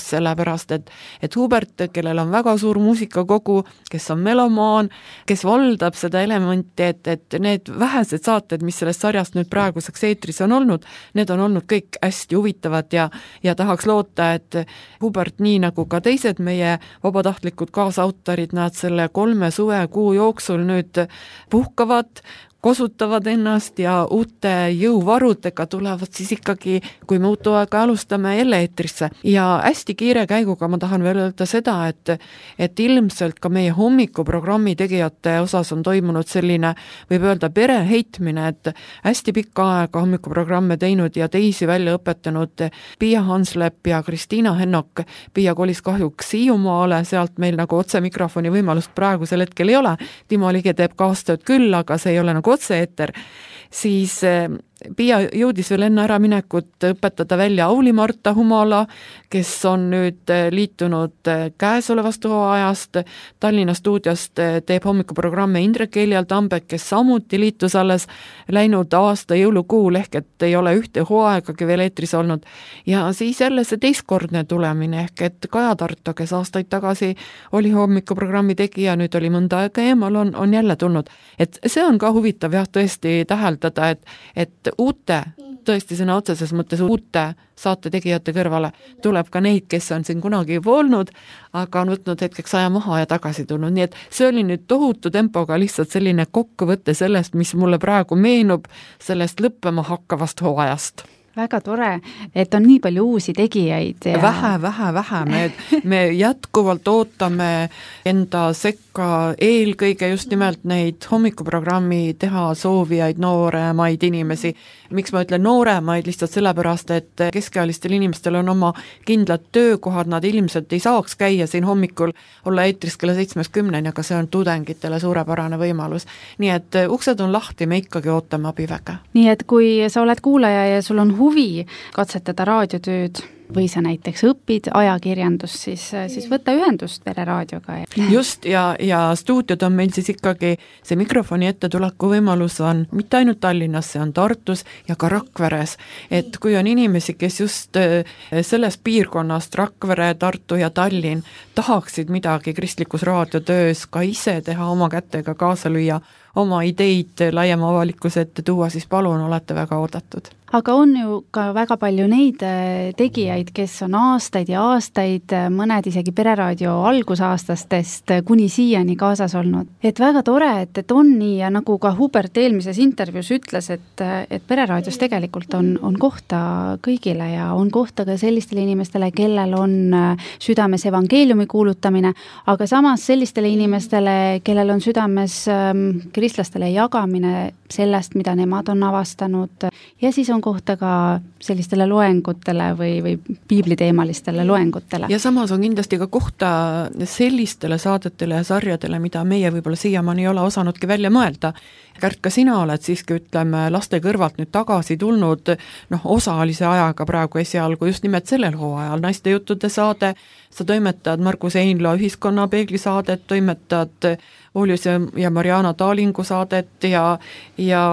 sellepärast, et, et Hubert, kellel on väga suur muusikakogu, kes on melomaan, kes valdab seda elementi, et, et need vähesed saated, mis sellest sarjast nüüd praeguseks eetris on olnud, need on olnud kõik hästi huvitavad ja, ja tahaks loota, et Hubert, nii nagu ka teised meie vabatahtlikud kaasautorid, nad selle kolme suvekuu jooksul nüüd puhkavad, kosutavad ennast ja uute jõuvarudega tulevad siis ikkagi, kui me uut aega alustame jälle eetrisse. Ja hästi kiire käiguga ma tahan veel öelda seda, et, et ilmselt ka meie hommikuprogrammi tegijate osas on toimunud selline, võib öelda pere heitmine, et hästi pikka aega hommikuprogramme teinud ja teisi välja õpetanud Piia Hanslepp ja Kristiina Hennok. Piia kolis kahjuks Hiiumaale, sealt meil nagu otse mikrofoni võimalust praegusel hetkel ei ole. Timo Lige teeb kaastööd küll, aga see ei ole nagu otse-eeter, siis Piia jõudis veel enne ära minekut õpetada välja Auli-Marta Humala, kes on nüüd liitunud käesolevast hooajast. Tallinna stuudiost teeb hommikuprogramme Indrek Eljal Tambek, kes samuti liitus alles läinud aasta jõulukuul, ehk et ei ole ühte hooaegagi veel eetris olnud. Ja siis jälle see teistkordne tulemine, ehk et Kaja Tarto, kes aastaid tagasi oli hommikuprogrammi tegija, nüüd oli mõnda aega eemal, on, on jälle tulnud. Et see on ka huvitav jah, tõesti täheldada, et, et uute, tõesti sõna otseses mõttes uute saate tegijate kõrvale tuleb ka neid, kes on siin kunagi juba olnud, aga on võtnud hetkeks aja maha ja tagasi tulnud. Nii et see oli nüüd tohutu tempoga lihtsalt selline kokkuvõte sellest, mis mulle praegu meenub sellest lõppema hakkavast hooajast. Väga tore, et on nii palju uusi tegijaid. Ja... Vähe, vähe, vähe. Me, me jätkuvalt ootame enda sekka eelkõige just nimelt neid hommikuprogrammi teha soovijaid nooremaid inimesi. Miks ma ütlen nooremaid? Lihtsalt sellepärast, et keskealistel inimestel on oma kindlad töökohad, nad ilmselt ei saaks käia siin hommikul, olla eetris kella seitsmest kümneni, aga see on tudengitele suurepärane võimalus. Nii et uksed on lahti, me ikkagi ootame abiväge. Nii et kui sa oled kuulaja ja sul on huvi katsetada raadiotööd või sa näiteks õpid ajakirjandust, siis, siis võta ühendust Pere raadioga. Just, ja, ja stuudiod on meil siis ikkagi, see mikrofoni ette tuleku võimalus on mitte ainult Tallinnas, see on Tartus ja ka Rakveres. Et kui on inimesi, kes just sellest piirkonnast, Rakvere, Tartu ja Tallinn, tahaksid midagi kristlikus raadiotöös ka ise teha, oma kätega kaasa lüüa, oma ideid laiema avalikkuse ette tuua, siis palun, olete väga oodatud. Aga on ju ka väga palju neid tegijaid, kes on aastaid ja aastaid, mõned isegi Pereraadio algusaastastest kuni siiani kaasas olnud. Et väga tore, et, et on nii, ja nagu ka Hubert eelmises intervjuus ütles, et, et Pereraadios tegelikult on, on kohta kõigile ja on kohta ka sellistele inimestele, kellel on südames evangeeliumi kuulutamine, aga samas sellistele inimestele, kellel on südames kristlastele jagamine sellest, mida nemad on avastanud, ja siis on kohta ka sellistele loengutele või, või piibliteemalistele loengutele. Ja samas on kindlasti ka kohta sellistele saadetele ja sarjadele, mida meie võib-olla siiamaani ei ole osanudki välja mõelda. Kärt, ka sina oled siiski, ütleme, laste kõrvalt nüüd tagasi tulnud, noh, osalise ajaga praegu esialgu just nimelt sellel hooajal, naiste juttude saade, sa toimetad Margus Einlo ühiskonna peegli saadet, toimetad Oljus ja Mariana Taalingu saadet ja, ja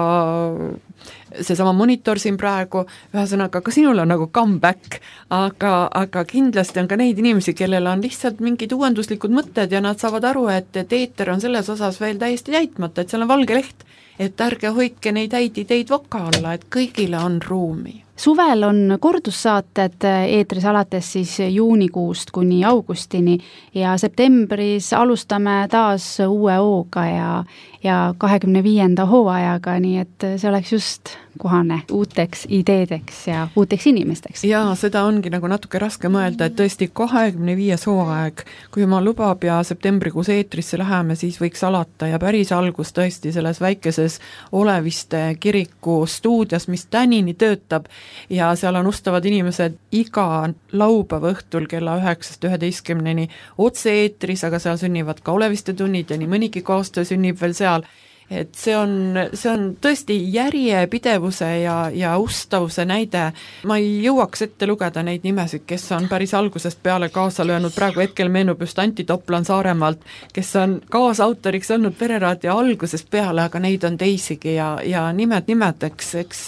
seesama Monitor siin praegu, ühesõnaga, ka sinul on nagu comeback, aga, aga kindlasti on ka neid inimesi, kellel on lihtsalt mingid uuenduslikud mõtted ja nad saavad aru, et, et eeter on selles osas veel täiesti täitmata, et seal on valge leht, et ärge hoidke neid häid ideid vaka alla, et kõigile on ruumi. Suvel on kordussaated eetris alates siis juunikuust kuni augustini ja septembris alustame taas uue hooga ja, ja kahekümne viienda hooajaga, nii et see oleks just kohane uuteks ideedeks ja uuteks inimesteks. Ja seda ongi nagu natuke raske mõelda, et tõesti kahekümne viies hooaeg, kui ma lubab ja septembrikuus eetrisse läheme, siis võiks alata ja päris algus tõesti selles väikeses Oleviste kiriku stuudios, mis tänini töötab ja seal on ustavad inimesed iga laupäeva õhtul kella üheksast üheteistkümneni otse eetris, aga seal sünnivad ka Oleviste tunnid ja nii mõnigi koostöö sünnib veel seal. Et see on, see on tõesti järjepidevuse ja, ja ustavuse näide. Ma ei jõuaks ette lugeda neid nimesid, kes on päris algusest peale kaasa löönud. Praegu hetkel meenub just Anti Toplan Saaremaalt, kes on kaasautoriks olnud Pereraadio algusest peale, aga neid on teisigi ja, ja nimed nimedeks, eks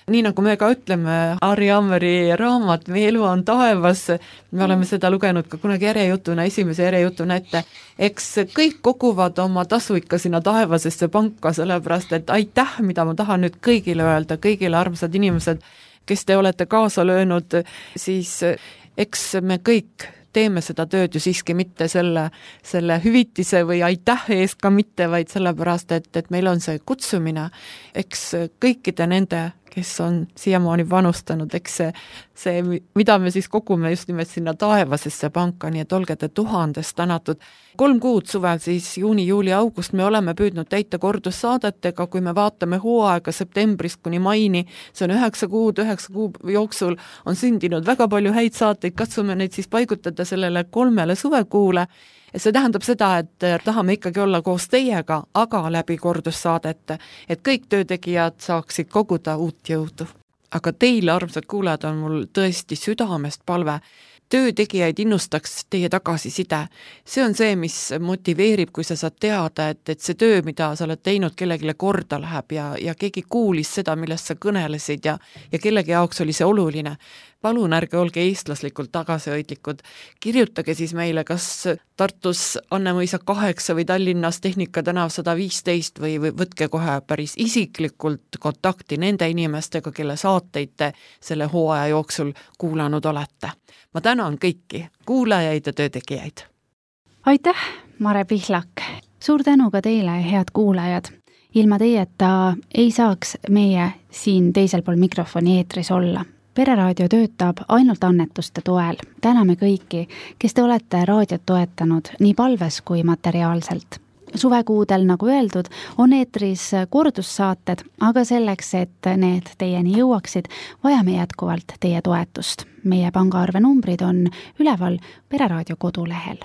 nii nagu me ka ütleme, Harri Ammeri raamat Meie elu on taevas, me oleme seda lugenud ka kunagi järjejutuna, esimese järjejutuna ette, eks kõik koguvad oma tasu ikka sinna taevasesse panka, sellepärast et aitäh, mida ma tahan nüüd kõigile öelda, kõigile armsad inimesed, kes te olete kaasa löönud, siis eks me kõik teeme seda tööd ju siiski mitte selle, selle hüvitise või aitäh ees ka mitte, vaid sellepärast, et, et meil on see kutsumine, eks kõikide nende, kes on siiamaani panustanud, eks see, see, mida me siis kogume just nimelt sinna taevasesse panka, nii et olge te tuhandest tänatud. Kolm kuud suvel siis juuni, juuli, august me oleme püüdnud täita kordussaadetega, kui me vaatame hooaega septembrist kuni maini, see on üheksa kuud, üheksa kuu jooksul on sündinud väga palju häid saateid, katsume neid siis paigutada sellele kolmele suvekuule. See tähendab seda, et tahame ikkagi olla koos teiega, aga läbi kordussaadete, et kõik töötegijad saaksid koguda uut jõudu. Aga teile, armsad kuulajad, on mul tõesti südamest palve, töötegijaid innustaks teie tagasiside. See on see, mis motiveerib, kui sa saad teada, et, et see töö, mida sa oled teinud, kellegile korda läheb ja, ja keegi kuulis seda, millest sa kõnelesid ja, ja kellegi jaoks oli see oluline. Palun ärge olge eestlaslikult tagasihoidlikud. Kirjutage siis meile, kas Tartus Annemõisa kaheksa või Tallinnas Tehnika tänav sada viisteist või, või võtke kohe päris isiklikult kontakti nende inimestega, kelle saateid te selle hooaja jooksul kuulanud olete. Ma tänan kõiki kuulajaid ja töötegijaid. Aitäh, Mare Pihlak! Suur tänu ka teile, head kuulajad! Ilma teieta ei saaks meie siin teisel pool mikrofoni eetris olla. Pereraadio töötab ainult annetuste toel. Täname kõiki, kes te olete raadiot toetanud nii palves kui materiaalselt. Suvekuudel, nagu öeldud, on eetris kordussaated, aga selleks, et need teieni jõuaksid, vajame jätkuvalt teie toetust. Meie pangaarve numbrid on üleval Pereraadio kodulehel.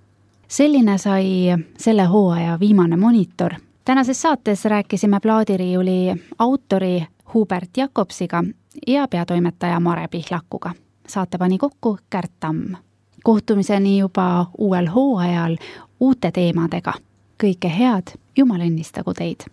Selline sai selle hooaja viimane monitor. Tänases saates rääkisime plaadiriiuli autori Hubert Jakobsiga ja peatoimetaja Mare Pihlakuga. Saate pani kokku Kärt Tamm. Kohtumiseni juba uuel hooajal uute teemadega. Kõike head, Jumal õnnistagu teid!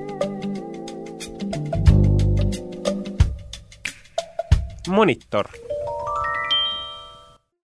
Monitor.